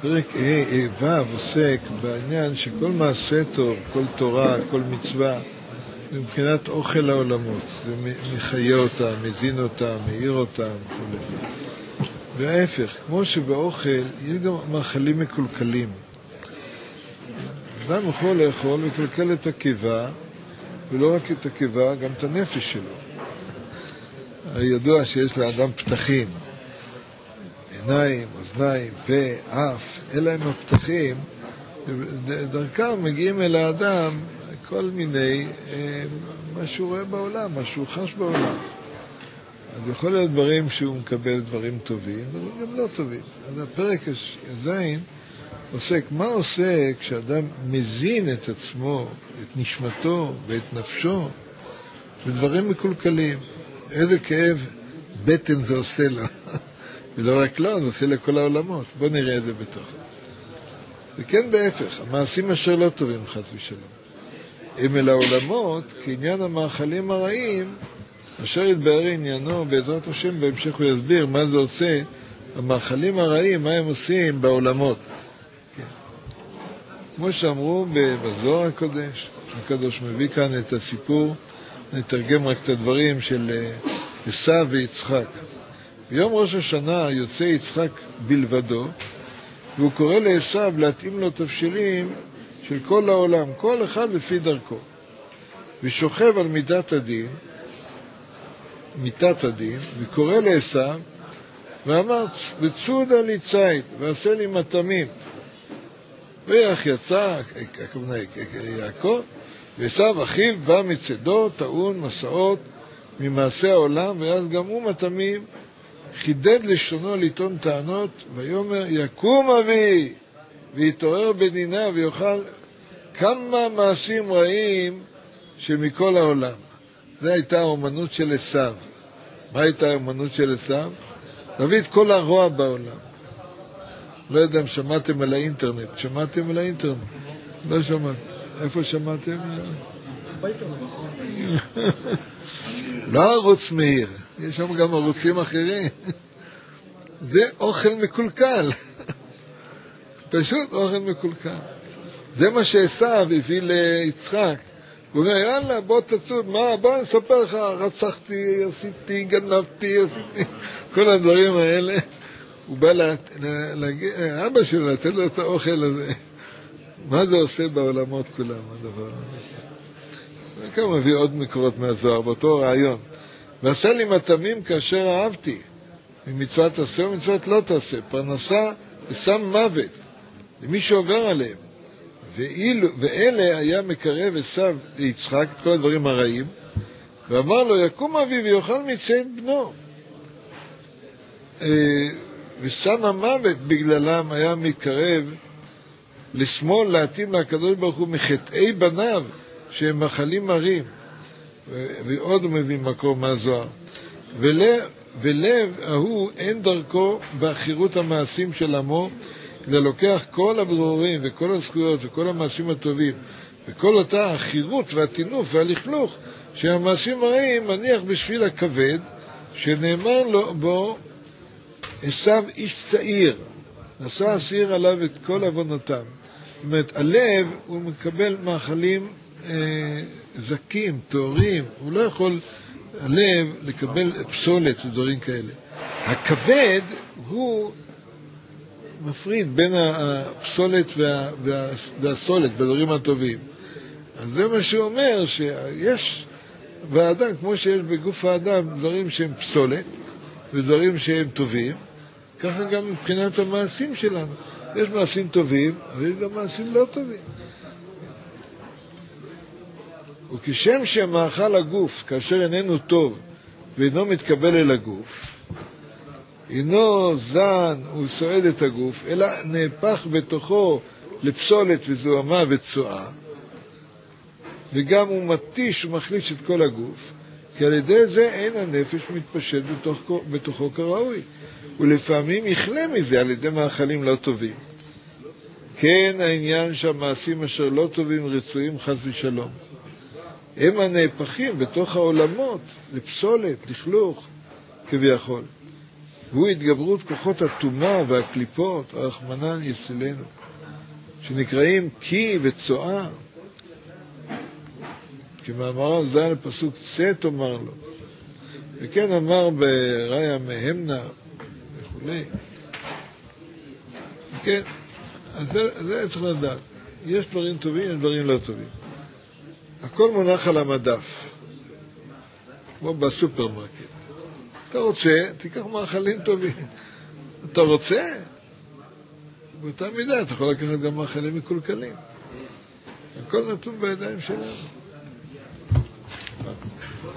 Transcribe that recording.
פרק ו' עוסק בעניין שכל מעשה טוב, כל תורה, כל מצווה, מבחינת אוכל העולמות. זה מחיה אותם, מזין אותם, מאיר אותם, וכו'. וההפך, כמו שבאוכל יש גם מאכלים מקולקלים. אדם יכול לאכול וקלקל את הקיבה, ולא רק את הקיבה, גם את הנפש שלו. הידוע שיש לאדם פתחים, עיניים, אוזניים, פה, אף, אלה הם הפתחים, דרכם מגיעים אל האדם כל מיני, מה שהוא רואה בעולם, מה שהוא חש בעולם. אז יכול להיות דברים שהוא מקבל דברים טובים, אבל גם לא טובים. אז הפרק הזין עוסק, מה עושה כשאדם מזין את עצמו, את נשמתו ואת נפשו, בדברים מקולקלים. איזה כאב בטן זה עושה לו. ולא רק לא, זה עושה לכל העולמות. בוא נראה את זה בתוך. וכן בהפך, המעשים אשר לא טובים חס ושלום. הם אל העולמות, כעניין המאכלים הרעים, אשר יתבאר עניינו בעזרת השם, בהמשך הוא יסביר מה זה עושה, המאכלים הרעים, מה הם עושים בעולמות. כן. כמו שאמרו בזוהר הקדוש מביא כאן את הסיפור, נתרגם רק את הדברים של עשיו ויצחק. ביום ראש השנה יוצא יצחק בלבדו, והוא קורא לעשיו להתאים לו תבשילים של כל העולם, כל אחד לפי דרכו. ושוכב על מיטת הדין, וקורא לעשיו, ואמר, וצודה לי ציד, ועשה לי מטעמים. ויח יצא, יעקב, ועשיו אחיו בא מצדו, טעון מסעות ממעשה העולם, ואז גם הוא מטעמים, חידד לשונו לטעון טענות, ויאמר יקום אבי, ויתעורר בדינה, ויוכל כמה מעשים רעים שמכל העולם. זו הייתה האומנות של עשיו. מה הייתה האומנות של עשיו? להביא את כל הרוע בעולם. לא יודע אם שמעתם על האינטרנט. שמעתם על האינטרנט? לא שמעתם. איפה שמעתם? לא ערוץ מהיר. יש שם גם ערוצים אחרים. זה אוכל מקולקל. פשוט אוכל מקולקל. זה מה שעשיו הביא ליצחק. הוא אומר, יאללה, בוא תצוד, מה, בוא נספר לך, רצחתי, עשיתי, גנבתי, עשיתי, כל הדברים האלה. הוא בא אבא שלו לתת לו את האוכל הזה. מה זה עושה בעולמות כולם, הדבר הזה? וכאן מביא עוד מקורות מהזוהר, באותו רעיון. ועשה לי מטעמים כאשר אהבתי, ממצוות תעשה ומצוות לא תעשה, פרנסה ושם מוות, למי שעובר עליהם. ואלה היה מקרב עשיו ליצחק את כל הדברים הרעים, ואמר לו יקום אבי ויאכל מציד בנו, ושם המוות בגללם היה מקרב לשמאל להתאים לקדוש ברוך הוא מחטאי בניו שהם מחלים מרים. ועוד הוא מביא מקור מהזוהר, ולב ההוא אין דרכו באחירות המעשים של עמו, כדי לוקח כל הברורים וכל הזכויות וכל המעשים הטובים וכל אותה החירות והתינוף והלכלוך שהמעשים הרעים מניח בשביל הכבד, שנאמר לו בו עשיו איש צעיר, נשא השעיר עליו את כל עוונותיו. זאת אומרת, הלב הוא מקבל מאכלים זקים, טהורים, הוא לא יכול הלב לקבל פסולת ודברים כאלה. הכבד הוא מפריד בין הפסולת והסולת בדברים הטובים. אז זה מה שהוא אומר, שיש באדם, כמו שיש בגוף האדם, דברים שהם פסולת ודברים שהם טובים, ככה גם מבחינת המעשים שלנו. יש מעשים טובים, אבל יש גם מעשים לא טובים. וכשם שמאכל הגוף, כאשר איננו טוב ואינו מתקבל אל הגוף, אינו זן וסועד את הגוף, אלא נהפך בתוכו לפסולת וזוהמה וצועה, וגם הוא מתיש ומחליש את כל הגוף, כי על ידי זה אין הנפש מתפשט בתוכו כראוי, ולפעמים יכלה מזה על ידי מאכלים לא טובים. כן העניין שהמעשים אשר לא טובים רצויים חס ושלום, הם הנהפכים בתוך העולמות לפסולת, לכלוך, כביכול. והוא התגברות כוחות הטומאה והקליפות, הרחמנן יצילנו, שנקראים קי וצואה, כמאמר ז"ל פסוק צאת אומר לו, וכן אמר בראיה מהמנה וכו'. כן, אז זה צריך לדעת. יש דברים טובים, יש דברים לא טובים. הכל מונח על המדף, כמו בסופרמרקט. אתה רוצה, תיקח מאכלים טובים. אתה רוצה? באותה מידה, אתה יכול לקחת גם מאכלים מקולקלים. הכל נתון בידיים שלנו.